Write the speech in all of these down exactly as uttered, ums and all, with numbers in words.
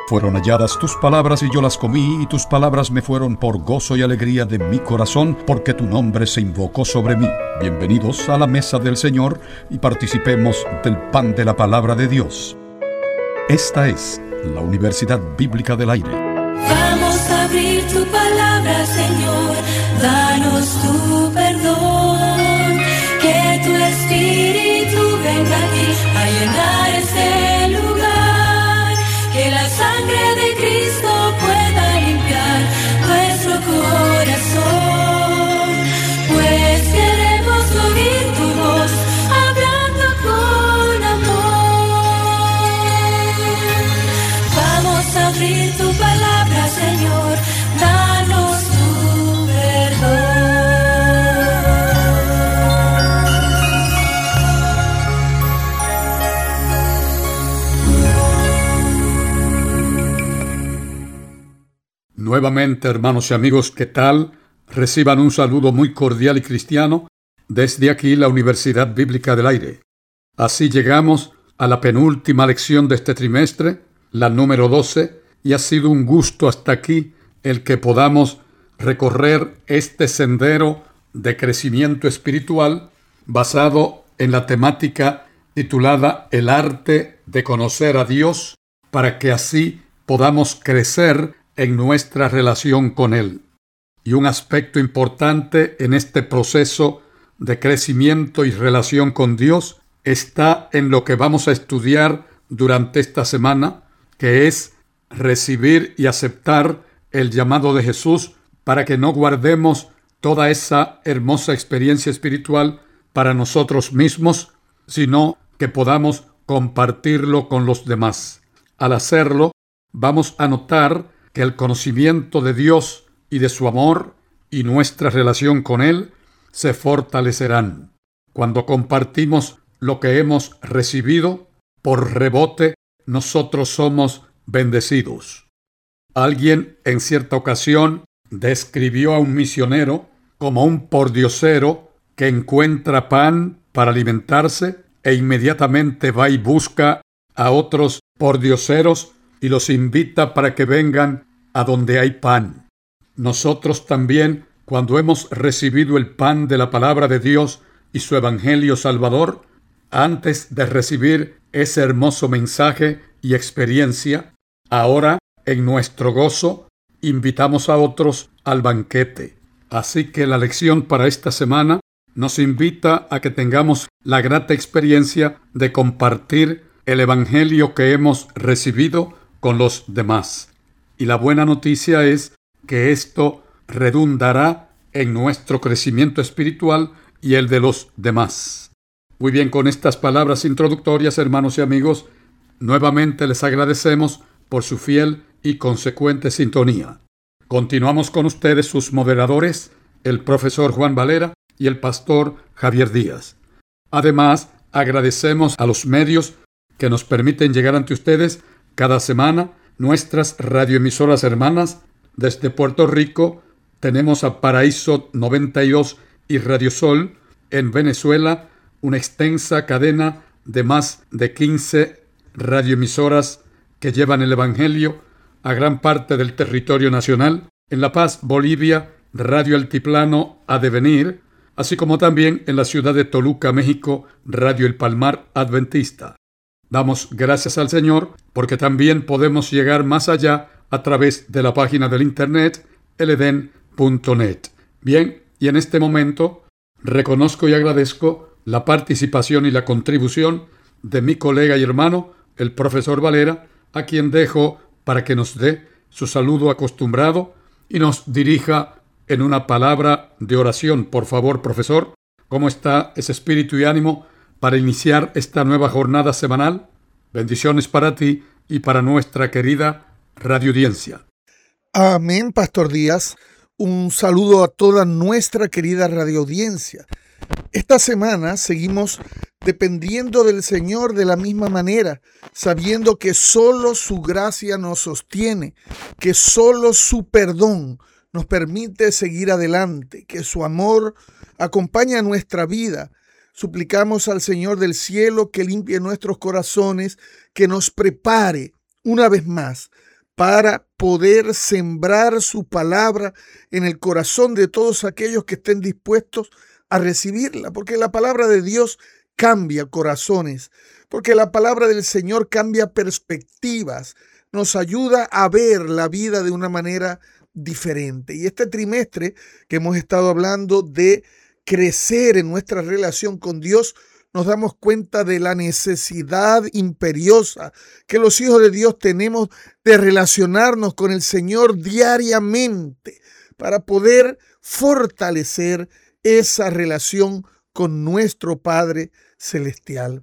Fueron halladas tus palabras y yo las comí, y tus palabras me fueron por gozo y alegría de mi corazón, porque tu nombre se invocó sobre mí. Bienvenidos a la mesa del Señor y participemos del pan de la palabra de Dios. Esta es la Universidad Bíblica del Aire. Vamos a abrir tu palabra, Señor, danos tu perdón, que tu Espíritu venga aquí a llenar este lugar, que la sangre de Cristo pueda limpiar nuestro corazón, pues queremos oír tu voz hablando con amor. Vamos a abrir tu palabra, Señor, danos tu Nuevamente, hermanos y amigos, ¿qué tal? Reciban un saludo muy cordial y cristiano desde aquí, la Universidad Bíblica del Aire. Así llegamos a la penúltima lección de este trimestre, la número doce, y ha sido un gusto hasta aquí el que podamos recorrer este sendero de crecimiento espiritual basado en la temática titulada El arte de conocer a Dios, para que así podamos crecer en nuestra relación con Él. Y un aspecto importante en este proceso de crecimiento y relación con Dios está en lo que vamos a estudiar durante esta semana, que es recibir y aceptar el llamado de Jesús para que no guardemos toda esa hermosa experiencia espiritual para nosotros mismos, sino que podamos compartirlo con los demás. Al hacerlo, vamos a notar que el conocimiento de Dios y de su amor y nuestra relación con Él se fortalecerán. Cuando compartimos lo que hemos recibido, por rebote, nosotros somos bendecidos. Alguien en cierta ocasión describió a un misionero como un pordiosero que encuentra pan para alimentarse e inmediatamente va y busca a otros pordioseros y los invita para que vengan a donde hay pan. Nosotros también, cuando hemos recibido el pan de la palabra de Dios y su evangelio salvador, antes de recibir ese hermoso mensaje y experiencia, ahora en nuestro gozo invitamos a otros al banquete. Así que la lección para esta semana nos invita a que tengamos la grata experiencia de compartir el evangelio que hemos recibido con los demás. Y la buena noticia es que esto redundará en nuestro crecimiento espiritual y el de los demás. Muy bien, con estas palabras introductorias, hermanos y amigos, nuevamente les agradecemos por su fiel y consecuente sintonía. Continuamos con ustedes, sus moderadores, el profesor Juan Valera y el pastor Javier Díaz. Además, agradecemos a los medios que nos permiten llegar ante ustedes cada semana. Nuestras radioemisoras hermanas desde Puerto Rico tenemos a Paraíso noventa y dos y Radio Sol. En Venezuela, una extensa cadena de más de quince radioemisoras que llevan el Evangelio a gran parte del territorio nacional. En La Paz, Bolivia, Radio Altiplano Adevenir, así como también en la ciudad de Toluca, México, Radio El Palmar Adventista. Damos gracias al Señor porque también podemos llegar más allá a través de la página del internet el eden punto net. Bien, y en este momento reconozco y agradezco la participación y la contribución de mi colega y hermano, el profesor Valera, a quien dejo para que nos dé su saludo acostumbrado y nos dirija en una palabra de oración. Por favor, profesor, ¿cómo está ese espíritu y ánimo para iniciar esta nueva jornada semanal? Bendiciones para ti y para nuestra querida radioaudiencia. Amén, Pastor Díaz. Un saludo a toda nuestra querida radioaudiencia. Esta semana seguimos dependiendo del Señor de la misma manera, sabiendo que solo su gracia nos sostiene, que solo su perdón nos permite seguir adelante, que su amor acompaña nuestra vida. Suplicamos al Señor del cielo que limpie nuestros corazones, que nos prepare una vez más para poder sembrar su palabra en el corazón de todos aquellos que estén dispuestos a recibirla, porque la palabra de Dios cambia corazones, porque la palabra del Señor cambia perspectivas, nos ayuda a ver la vida de una manera diferente. Y este trimestre que hemos estado hablando de crecer en nuestra relación con Dios, nos damos cuenta de la necesidad imperiosa que los hijos de Dios tenemos de relacionarnos con el Señor diariamente para poder fortalecer esa relación con nuestro Padre Celestial.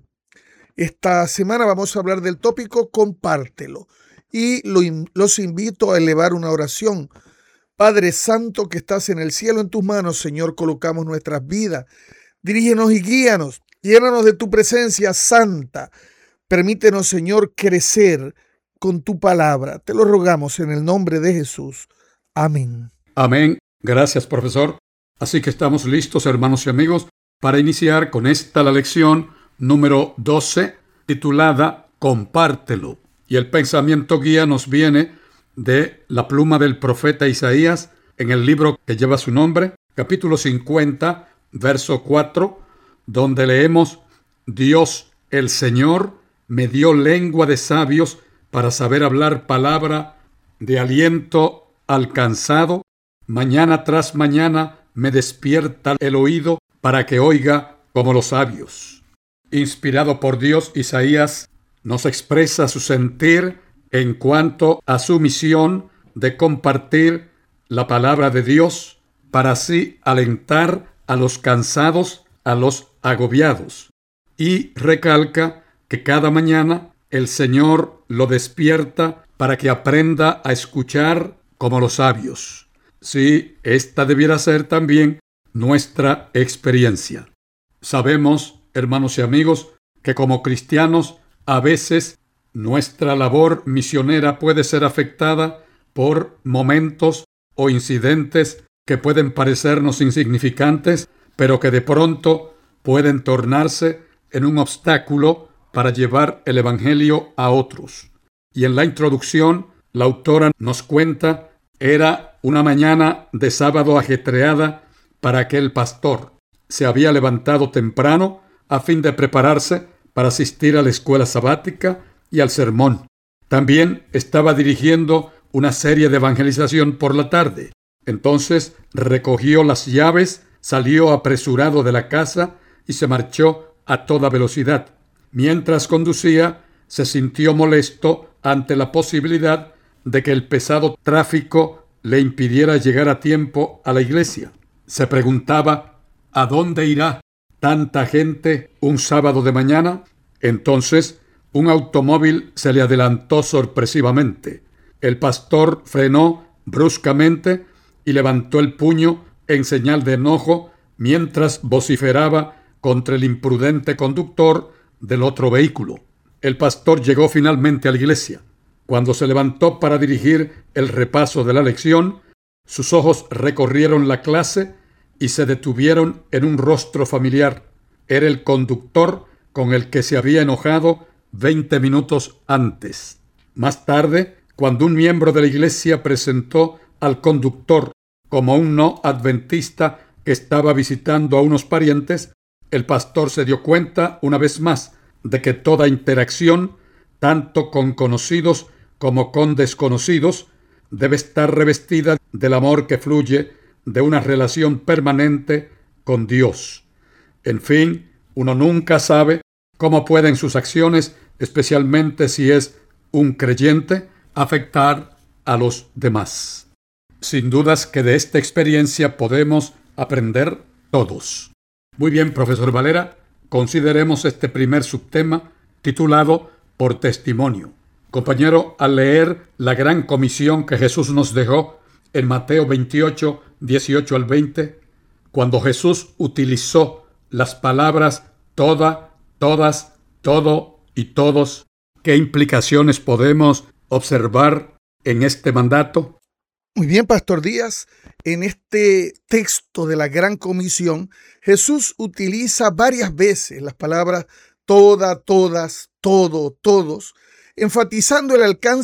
Esta semana vamos a hablar del tópico compártelo y lo, los invito a elevar una oración. Padre Santo que estás en el cielo, en tus manos, Señor, colocamos nuestras vidas. Dirígenos y guíanos. Llénanos de tu presencia santa. Permítenos, Señor, crecer con tu palabra. Te lo rogamos en el nombre de Jesús. Amén. Amén. Gracias, profesor. Así que estamos listos, hermanos y amigos, para iniciar con esta la lección número doce, titulada Compártelo. Y el pensamiento guía nos viene de la pluma del profeta Isaías en el libro que lleva su nombre, capítulo cincuenta, verso cuatro, donde leemos: Dios el Señor me dio lengua de sabios para saber hablar palabra de aliento al cansado. Mañana tras mañana me despierta el oído para que oiga como los sabios. Inspirado por Dios, Isaías nos expresa su sentir en cuanto a su misión de compartir la palabra de Dios para así alentar a los cansados, a los agobiados. Y recalca que cada mañana el Señor lo despierta para que aprenda a escuchar como los sabios. Sí, esta debiera ser también nuestra experiencia. Sabemos, hermanos y amigos, que como cristianos a veces nuestra labor misionera puede ser afectada por momentos o incidentes que pueden parecernos insignificantes, pero que de pronto pueden tornarse en un obstáculo para llevar el Evangelio a otros. Y en la introducción, la autora nos cuenta, era una mañana de sábado ajetreada para aquel pastor. Se había levantado temprano a fin de prepararse para asistir a la escuela sabática y al sermón. También estaba dirigiendo una serie de evangelización por la tarde. Entonces recogió las llaves, salió apresurado de la casa y se marchó a toda velocidad. Mientras conducía, se sintió molesto ante la posibilidad de que el pesado tráfico le impidiera llegar a tiempo a la iglesia. Se preguntaba, ¿a dónde irá tanta gente un sábado de mañana? Entonces, un automóvil se le adelantó sorpresivamente. El pastor frenó bruscamente y levantó el puño en señal de enojo mientras vociferaba contra el imprudente conductor del otro vehículo. El pastor llegó finalmente a la iglesia. Cuando se levantó para dirigir el repaso de la lección, sus ojos recorrieron la clase y se detuvieron en un rostro familiar. Era el conductor con el que se había enojado veinte minutos antes. Más tarde, cuando un miembro de la iglesia presentó al conductor como un no adventista que estaba visitando a unos parientes, el pastor se dio cuenta una vez más de que toda interacción, tanto con conocidos como con desconocidos, debe estar revestida del amor que fluye de una relación permanente con Dios. En fin, uno nunca sabe cómo pueden sus acciones, especialmente si es un creyente, afectar a los demás. Sin dudas que de esta experiencia podemos aprender todos. Muy bien, profesor Valera, consideremos este primer subtema titulado Por testimonio. Compañero, al leer la gran comisión que Jesús nos dejó en Mateo veintiocho, dieciocho al veinte, cuando Jesús utilizó las palabras toda, todas, todo y todos, ¿qué implicaciones podemos observar en este mandato? Muy bien, Pastor Díaz. En este texto de la Gran Comisión, Jesús utiliza varias veces las palabras toda, todas, todo, todos, enfatizando el alcance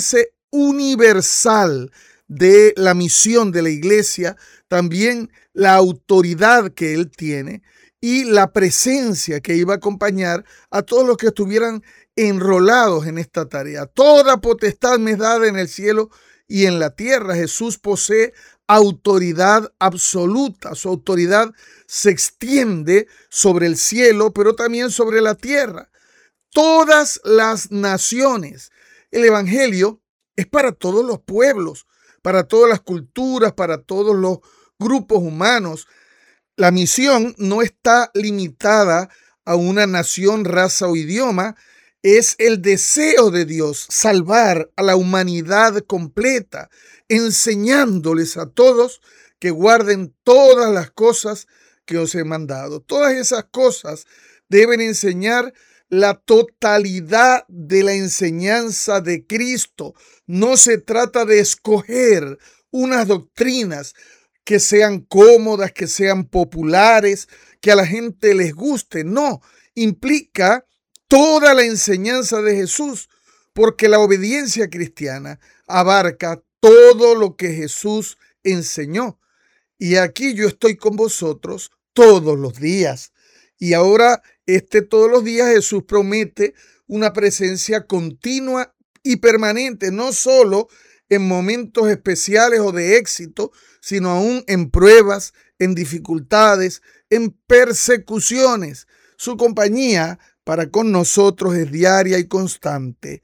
universal de la misión de la iglesia, también la autoridad que él tiene y la presencia que iba a acompañar a todos los que estuvieran enrolados en esta tarea. Toda potestad me es dada en el cielo y en la tierra. Jesús posee autoridad absoluta. Su autoridad se extiende sobre el cielo, pero también sobre la tierra. Todas las naciones. El evangelio es para todos los pueblos, para todas las culturas, para todos los grupos humanos. La misión no está limitada a una nación, raza o idioma. Es el deseo de Dios salvar a la humanidad completa, enseñándoles a todos que guarden todas las cosas que os he mandado. Todas esas cosas deben enseñar la totalidad de la enseñanza de Cristo. No se trata de escoger unas doctrinas que sean cómodas, que sean populares, que a la gente les guste. No, implica toda la enseñanza de Jesús, porque la obediencia cristiana abarca todo lo que Jesús enseñó. Y aquí yo estoy con vosotros todos los días. Y ahora, este todos los días, Jesús promete una presencia continua y permanente, no solo en momentos especiales o de éxito, sino aún en pruebas, en dificultades, en persecuciones. Su compañía para con nosotros es diaria y constante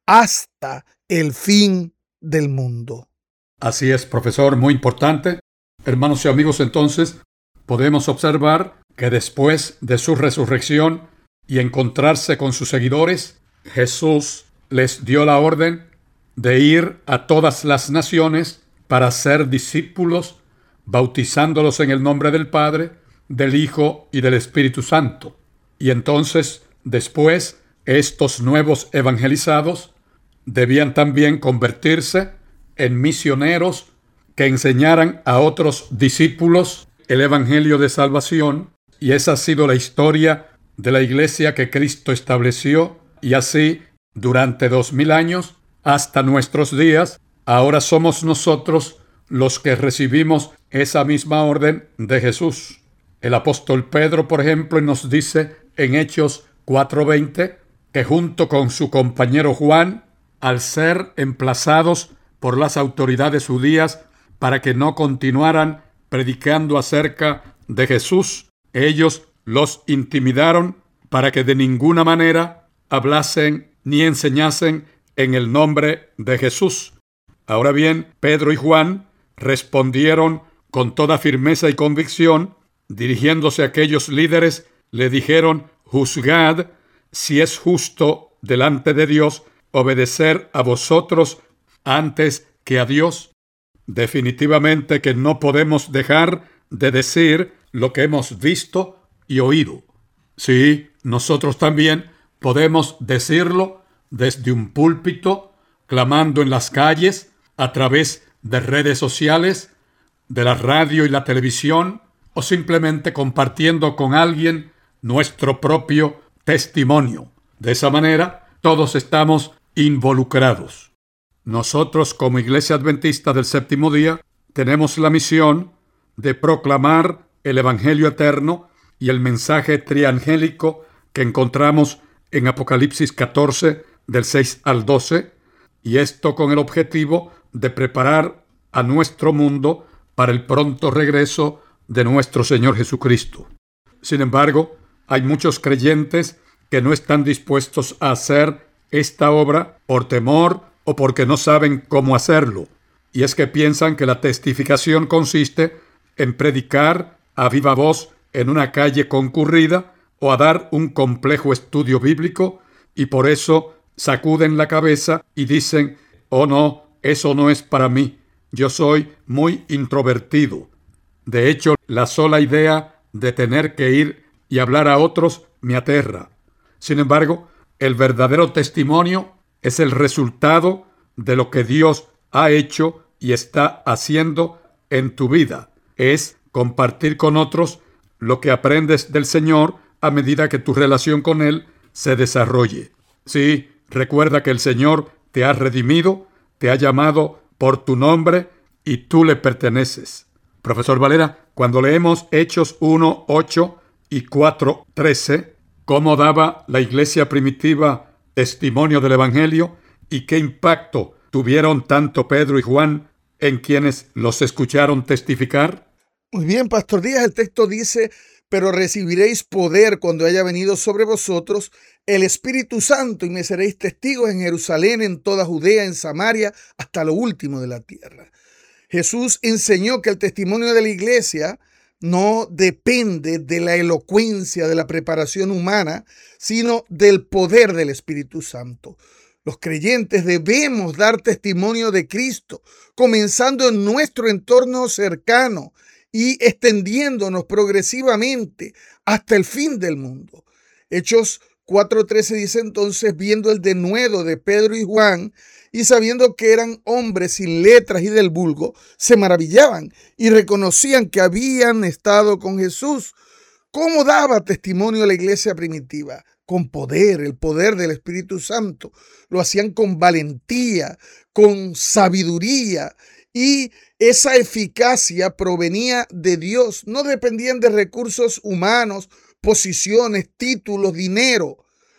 hasta el fin del mundo. Así es, profesor, muy importante. Hermanos y amigos, entonces podemos observar que después de su resurrección y encontrarse con sus seguidores, Jesús les dio la orden de ir a todas las naciones para ser discípulos, bautizándolos en el nombre del Padre, del Hijo y del Espíritu Santo. Y entonces, después, estos nuevos evangelizados debían también convertirse en misioneros que enseñaran a otros discípulos el evangelio de salvación. Y esa ha sido la historia de la iglesia que Cristo estableció, y así durante dos mil años hasta nuestros días. Ahora somos nosotros los que recibimos esa misma orden de Jesús. El apóstol Pedro, por ejemplo, nos dice en Hechos cuatro veinte que junto con su compañero Juan, al ser emplazados por las autoridades judías para que no continuaran predicando acerca de Jesús, ellos los intimidaron para que de ninguna manera hablasen ni enseñasen en el nombre de Jesús. Ahora bien, Pedro y Juan respondieron con toda firmeza y convicción, dirigiéndose a aquellos líderes, le dijeron: juzgad si es justo delante de Dios obedecer a vosotros antes que a Dios. Definitivamente que no podemos dejar de decir lo que hemos visto y oído. Sí, nosotros también podemos decirlo desde un púlpito, clamando en las calles, a través de redes sociales, de la radio y la televisión, o simplemente compartiendo con alguien nuestro propio testimonio. De esa manera, todos estamos involucrados. Nosotros, como Iglesia Adventista del Séptimo Día, tenemos la misión de proclamar el Evangelio eterno y el mensaje triangélico que encontramos en Apocalipsis catorce, del seis al doce, y esto con el objetivo de preparar a nuestro mundo para el pronto regreso de nuestro Señor Jesucristo. Sin embargo, hay muchos creyentes que no están dispuestos a hacer esta obra por temor o porque no saben cómo hacerlo. Y es que piensan que la testificación consiste en predicar a viva voz en una calle concurrida o a dar un complejo estudio bíblico, y por eso sacuden la cabeza y dicen: oh no, eso no es para mí, yo soy muy introvertido. De hecho, la sola idea de tener que ir y hablar a otros me aterra. Sin embargo, el verdadero testimonio es el resultado de lo que Dios ha hecho y está haciendo en tu vida. Es compartir con otros lo que aprendes del Señor a medida que tu relación con Él se desarrolle. Sí, recuerda que el Señor te ha redimido te ha llamado por tu nombre y tú le perteneces. Profesor Valera, cuando leemos Hechos uno, ocho y cuatro, trece, ¿cómo daba la iglesia primitiva testimonio del Evangelio y qué impacto tuvieron tanto Pedro y Juan en quienes los escucharon testificar? Muy bien, Pastor Díaz, el texto dice: pero recibiréis poder cuando haya venido sobre vosotros el Espíritu Santo y me seréis testigos en Jerusalén, en toda Judea, en Samaria, hasta lo último de la tierra. Jesús enseñó que el testimonio de la iglesia no depende de la elocuencia, de la preparación humana, sino del poder del Espíritu Santo. Los creyentes debemos dar testimonio de Cristo, comenzando en nuestro entorno cercano y extendiéndonos progresivamente hasta el fin del mundo. Hechos cuatro trece dice entonces: viendo el denuedo de Pedro y Juan y sabiendo que eran hombres sin letras y del vulgo, se maravillaban y reconocían que habían estado con Jesús. ¿Cómo daba testimonio la iglesia primitiva? Con poder, el poder del Espíritu Santo. Lo hacían con valentía, con sabiduría, y esa eficacia provenía de Dios. No dependían de recursos humanos, posiciones, títulos, dinero.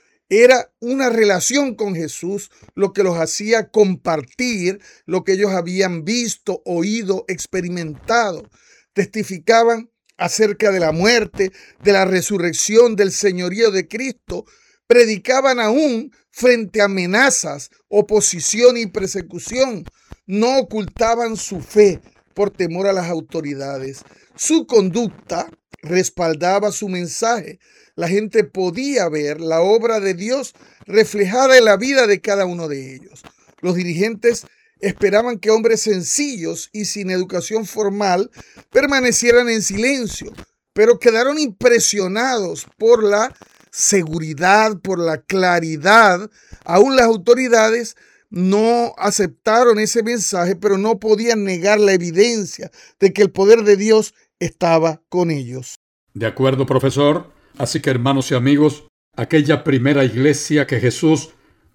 Era una relación con Jesús lo que los hacía compartir lo que ellos habían visto, oído, experimentado. Testificaban acerca de la muerte, de la resurrección, del señorío de Cristo. Predicaban aún frente a amenazas, oposición y persecución. No ocultaban su fe por temor a las autoridades. Su conducta respaldaba su mensaje. La gente podía ver la obra de Dios reflejada en la vida de cada uno de ellos. Los dirigentes esperaban que hombres sencillos y sin educación formal permanecieran en silencio, pero quedaron impresionados por la seguridad, por la claridad. Aún las autoridades no aceptaron ese mensaje, pero no podían negar la evidencia de que el poder de Dios estaba con ellos. De acuerdo, profesor. Así que, hermanos y amigos, aquella primera iglesia que Jesús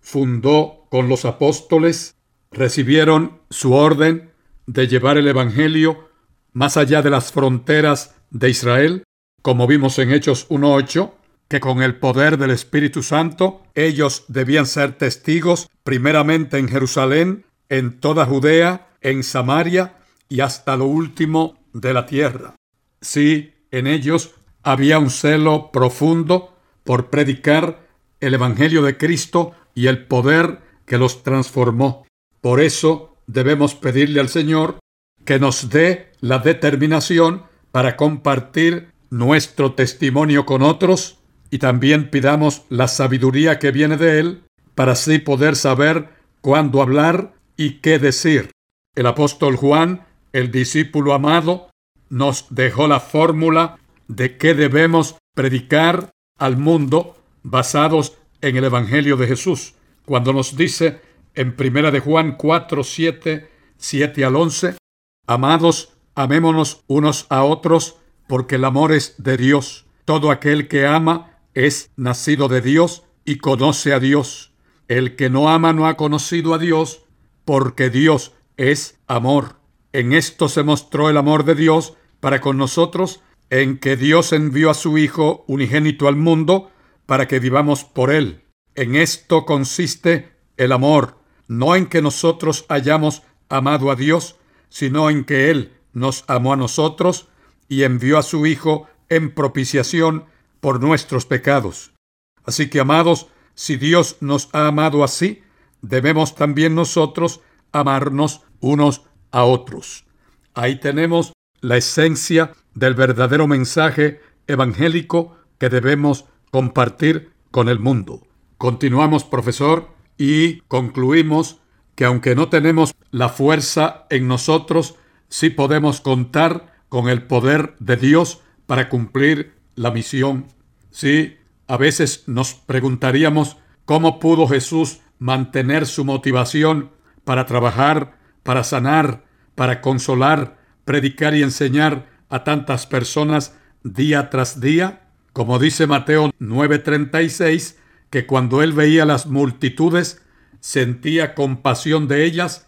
fundó con los apóstoles recibieron su orden de llevar el Evangelio más allá de las fronteras de Israel, como vimos en Hechos uno ocho, que con el poder del Espíritu Santo ellos debían ser testigos primeramente en Jerusalén, en toda Judea, en Samaria y hasta lo último de la tierra. Sí, en ellos había un celo profundo por predicar el Evangelio de Cristo y el poder que los transformó. Por eso debemos pedirle al Señor que nos dé la determinación para compartir nuestro testimonio con otros, y también pidamos la sabiduría que viene de Él para así poder saber cuándo hablar y qué decir. El apóstol Juan, el discípulo amado, nos dejó la fórmula de qué debemos predicar al mundo basados en el Evangelio de Jesús, cuando nos dice en primera de Juan cuatro, siete, siete al once: amados, amémonos unos a otros, porque el amor es de Dios. Todo aquel que ama es nacido de Dios y conoce a Dios. El que no ama no ha conocido a Dios, porque Dios es amor. En esto se mostró el amor de Dios para con nosotros, en que Dios envió a su Hijo unigénito al mundo para que vivamos por Él. En esto consiste el amor, no en que nosotros hayamos amado a Dios, sino en que Él nos amó a nosotros y envió a su Hijo en propiciación por nuestros pecados. Así que, amados, si Dios nos ha amado así, debemos también nosotros amarnos unos a otros. Ahí tenemos la esencia del verdadero mensaje evangélico que debemos compartir con el mundo. Continuamos, profesor, y concluimos que aunque no tenemos la fuerza en nosotros, sí podemos contar con el poder de Dios para cumplir la misión. Sí, a veces nos preguntaríamos cómo pudo Jesús mantener su motivación para trabajar, para sanar, para consolar, predicar y enseñar a tantas personas día tras día. Como dice Mateo nueve treinta y seis, que cuando él veía las multitudes, sentía compasión de ellas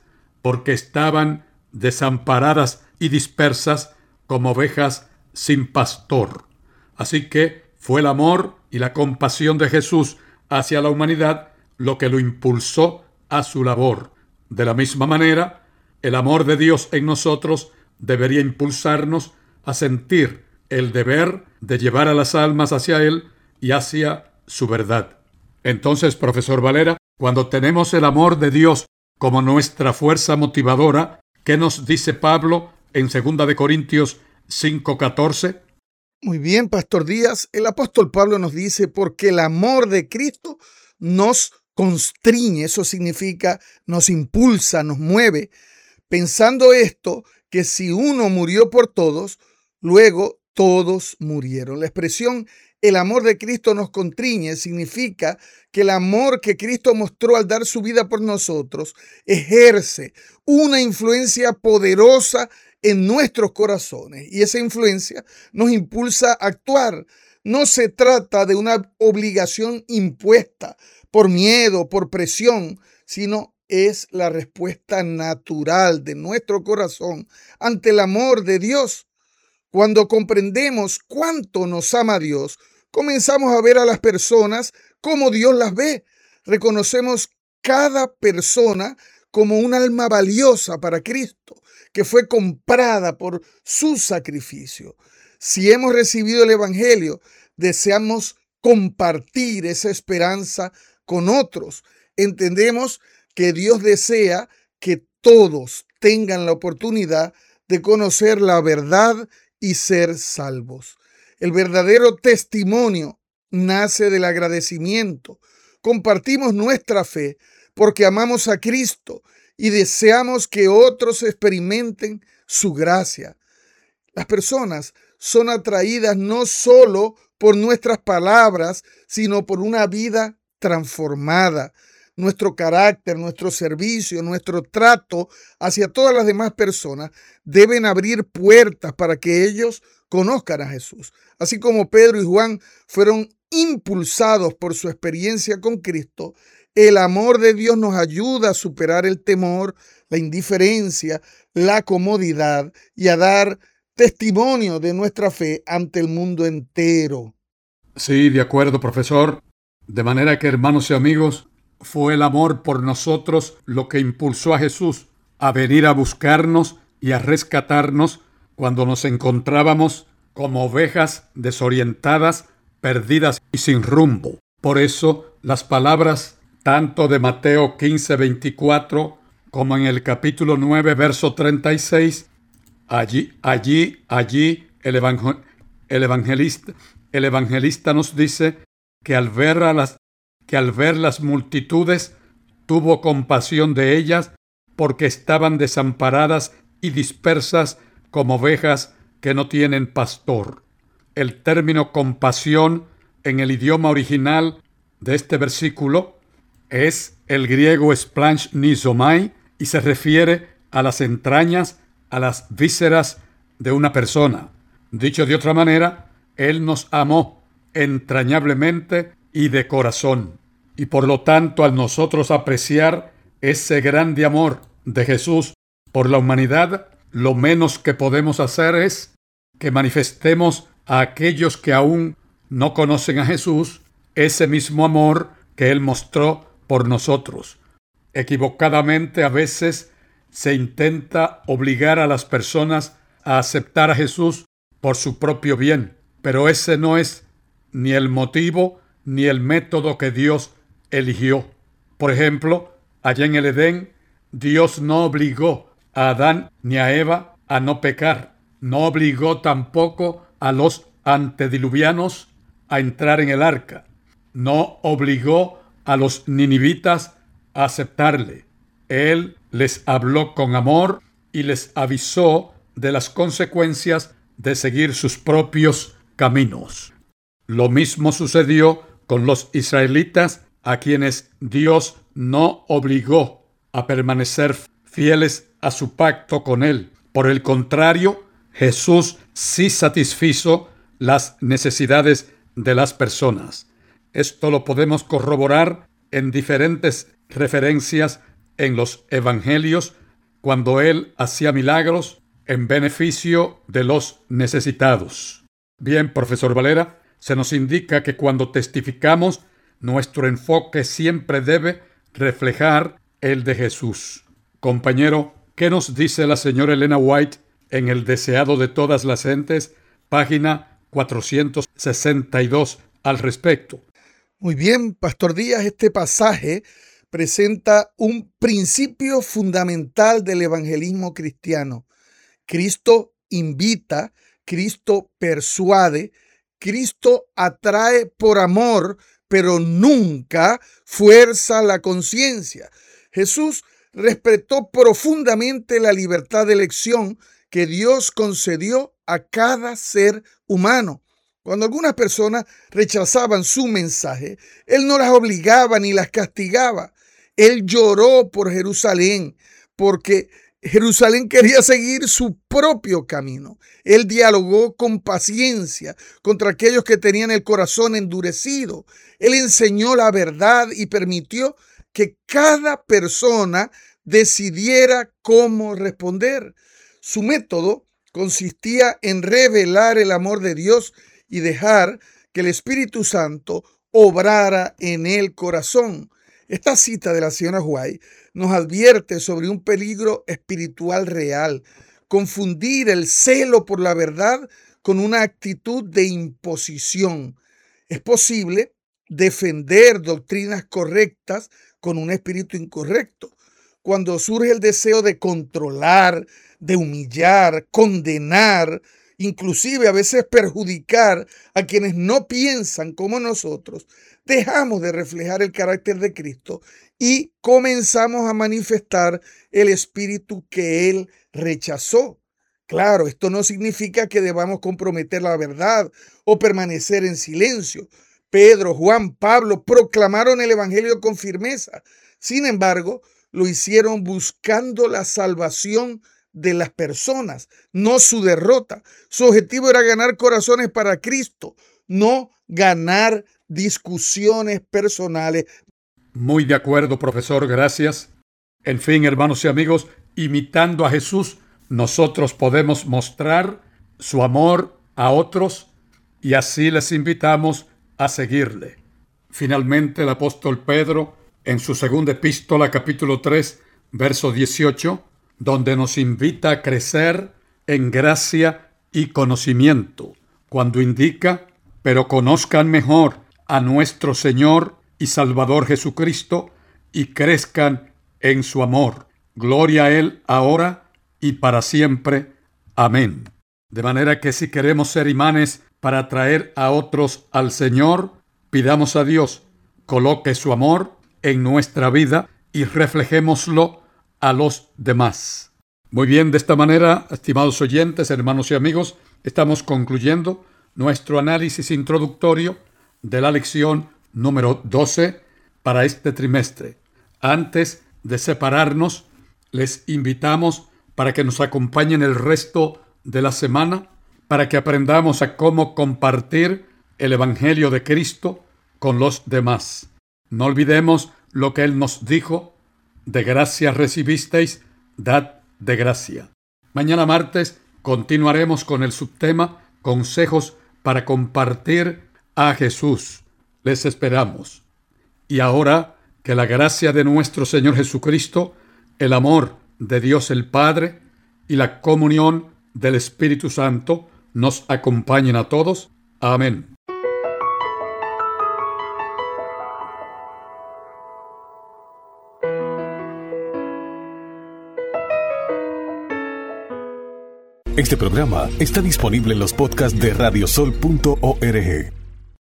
porque estaban desamparadas y dispersas como ovejas sin pastor. Así que fue el amor y la compasión de Jesús hacia la humanidad lo que lo impulsó a su labor. De la misma manera, el amor de Dios en nosotros debería impulsarnos a sentir el deber de llevar a las almas hacia Él y hacia su verdad. Entonces, profesor Valera, cuando tenemos el amor de Dios como nuestra fuerza motivadora, ¿qué nos dice Pablo en segunda de Corintios cinco catorce? Muy bien, Pastor Díaz. El apóstol Pablo nos dice, porque el amor de Cristo nos constriñe. Eso significa, nos impulsa, nos mueve. Pensando esto, que si uno murió por todos, luego todos murieron. La expresión el amor de Cristo nos constriñe significa que el amor que Cristo mostró al dar su vida por nosotros ejerce una influencia poderosa en nuestros corazones, y esa influencia nos impulsa a actuar. No se trata de una obligación impuesta por miedo, por presión, sino es la respuesta natural de nuestro corazón ante el amor de Dios. Cuando comprendemos cuánto nos ama Dios, comenzamos a ver a las personas como Dios las ve. Reconocemos cada persona como un alma valiosa para Cristo, que fue comprada por su sacrificio. Si hemos recibido el Evangelio, deseamos compartir esa esperanza con otros. Entendemos que Dios desea que todos tengan la oportunidad de conocer la verdad y ser salvos. El verdadero testimonio nace del agradecimiento. Compartimos nuestra fe porque amamos a Cristo y deseamos que otros experimenten su gracia. Las personas son atraídas no solo por nuestras palabras, sino por una vida transformada. Nuestro carácter, nuestro servicio, nuestro trato hacia todas las demás personas deben abrir puertas para que ellos conozcan a Jesús. Así como Pedro y Juan fueron impulsados por su experiencia con Cristo, el amor de Dios nos ayuda a superar el temor, la indiferencia, la comodidad y a dar testimonio de nuestra fe ante el mundo entero. Sí, de acuerdo, profesor. De manera que, hermanos y amigos, fue el amor por nosotros lo que impulsó a Jesús a venir a buscarnos y a rescatarnos cuando nos encontrábamos como ovejas desorientadas, perdidas y sin rumbo. Por eso, las palabras tanto de Mateo quince veinticuatro como en el capítulo nueve, verso treinta y seis, allí, allí, allí, el, evangel- el evangelista, el evangelista nos dice que al ver a las que al ver las multitudes tuvo compasión de ellas porque estaban desamparadas y dispersas como ovejas que no tienen pastor. El término compasión en el idioma original de este versículo es el griego splanchnisomai y se refiere a las entrañas, a las vísceras de una persona. Dicho de otra manera, Él nos amó entrañablemente y de corazón. Y por lo tanto, al nosotros apreciar ese grande amor de Jesús por la humanidad, lo menos que podemos hacer es que manifestemos a aquellos que aún no conocen a Jesús ese mismo amor que Él mostró por nosotros. Equivocadamente a veces se intenta obligar a las personas a aceptar a Jesús por su propio bien, pero ese no es ni el motivo ni el método que Dios eligió. Por ejemplo, allá en el Edén, Dios no obligó a Adán ni a Eva a no pecar. No obligó tampoco a los antediluvianos a entrar en el arca. No obligó a los ninivitas a aceptarle. Él les habló con amor y les avisó de las consecuencias de seguir sus propios caminos. Lo mismo sucedió con los israelitas, a quienes Dios no obligó a permanecer fieles a su pacto con Él. Por el contrario, Jesús sí satisfizo las necesidades de las personas. Esto lo podemos corroborar en diferentes referencias en los evangelios, cuando Él hacía milagros en beneficio de los necesitados. Bien, profesor Valera, se nos indica que cuando testificamos, nuestro enfoque siempre debe reflejar el de Jesús. Compañero, ¿qué nos dice la señora Elena White en El deseado de todas las gentes, página cuatrocientos sesenta y dos al respecto? Muy bien, Pastor Díaz, este pasaje presenta un principio fundamental del evangelismo cristiano. Cristo invita, Cristo persuade, Cristo atrae por amor, pero nunca fuerza la conciencia. Jesús respetó profundamente la libertad de elección que Dios concedió a cada ser humano. Cuando algunas personas rechazaban su mensaje, Él no las obligaba ni las castigaba. Él lloró por Jerusalén porque Jerusalén quería seguir su propio camino. Él dialogó con paciencia contra aquellos que tenían el corazón endurecido. Él enseñó la verdad y permitió que cada persona decidiera cómo responder. Su método consistía en revelar el amor de Dios y dejar que el Espíritu Santo obrara en el corazón. Esta cita de la señora White nos advierte sobre un peligro espiritual real: confundir el celo por la verdad con una actitud de imposición. Es posible defender doctrinas correctas con un espíritu incorrecto. Cuando surge el deseo de controlar, de humillar, condenar, inclusive a veces perjudicar a quienes no piensan como nosotros, dejamos de reflejar el carácter de Cristo y comenzamos a manifestar el espíritu que Él rechazó. Claro, esto no significa que debamos comprometer la verdad o permanecer en silencio. Pedro, Juan, Pablo proclamaron el evangelio con firmeza. Sin embargo, lo hicieron buscando la salvación de las personas, no su derrota. Su objetivo era ganar corazones para Cristo, no ganar discusiones personales. Muy de acuerdo, profesor, gracias. En fin, hermanos y amigos, imitando a Jesús, nosotros podemos mostrar su amor a otros y así les invitamos a seguirle. Finalmente, el apóstol Pedro, en su segunda epístola, capítulo tres, verso dieciocho, donde nos invita a crecer en gracia y conocimiento, cuando indica: pero conozcan mejor a nuestro Señor y Salvador Jesucristo y crezcan en su amor. Gloria a Él ahora y para siempre. Amén. De manera que si queremos ser imanes para atraer a otros al Señor, pidamos a Dios coloque su amor en nuestra vida y reflejémoslo a los demás. Muy bien, de esta manera, estimados oyentes, hermanos y amigos, estamos concluyendo nuestro análisis introductorio de la lección número doce para este trimestre. Antes de separarnos, les invitamos para que nos acompañen el resto de la semana, para que aprendamos a cómo compartir el Evangelio de Cristo con los demás. No olvidemos lo que Él nos dijo: de gracia recibisteis, dad de gracia. Mañana martes continuaremos con el subtema consejos para compartir a Jesús. Les esperamos. Y ahora, que la gracia de nuestro Señor Jesucristo, el amor de Dios el Padre y la comunión del Espíritu Santo nos acompañen a todos. Amén. Este programa está disponible en los podcasts de radiosol punto org.